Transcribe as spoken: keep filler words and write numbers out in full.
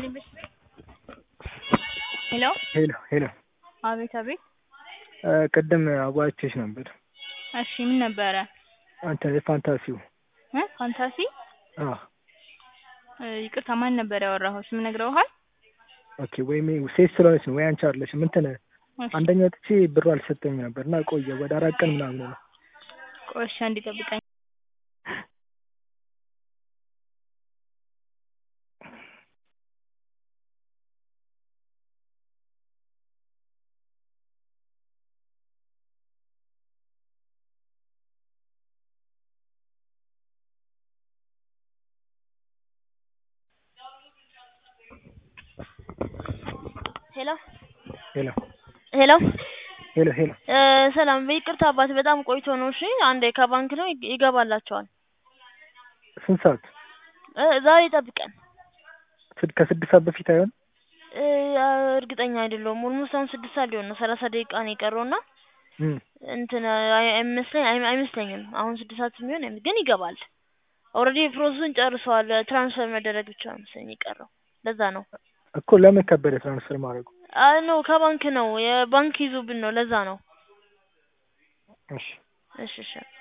ይስጥልኝ በስሜ ሄሎ ሄሎ ሄሎ አቤት አቤት ቅድም አዋይቼሽ ነበር። እሺ ምን ነበረ? አንተ ፋንታሲው እ ፋንታሲ አዎ ይቅርታ ማን ነበር ያወራኸው? ስም ነግረውሃል? ኦኬ ወይ ሜ ሴት ስለሆነች ነው ወይ አንቺ አይደለሽም እንትን አንደኛው ጥቼ ብሩ አልሰጠኝ ነበርና ቆየ ወደ አራት ቀን ምናምን ነው። ቆይ እሺ አንዴ ጠብቀኝ። ሄሎ ሄሎ ሄሎ ሄሎ ሄሎ ሰላም በይቅርታ አባት በጣም ቆይቶ ነው። እሺ አንዴ ከባንክ ነው ይገባላችኋል። ስንት ሰዓት? ዛሬ ጠብቀን። ከስድስት ሰዓት በፊት አይሆን? እርግጠኛ አይደለሁም። ኦልሞስት አሁን ስድስት ሰዓት ሊሆን ነው። ሰላሳ ደቂቃ ነው የቀረውና እንትን አይመስለኝ አይመስለኝም አሁን ስድስት ሰዓት የሚሆን ግን ይገባል። ኦልሬዲ ፕሮሰሱን ጨርሰዋል። ትራንስፈር መደረግ ብቻ ነው መሰለኝ የቀረው። ለዛ ነው እኮ ለምን ከበደ ትራንስፈር ማድረጉ? አይ ኖ ከባንክ ነው የባንክ ይዞብን ነው ለዛ ነው። እሺ እሺ እሺ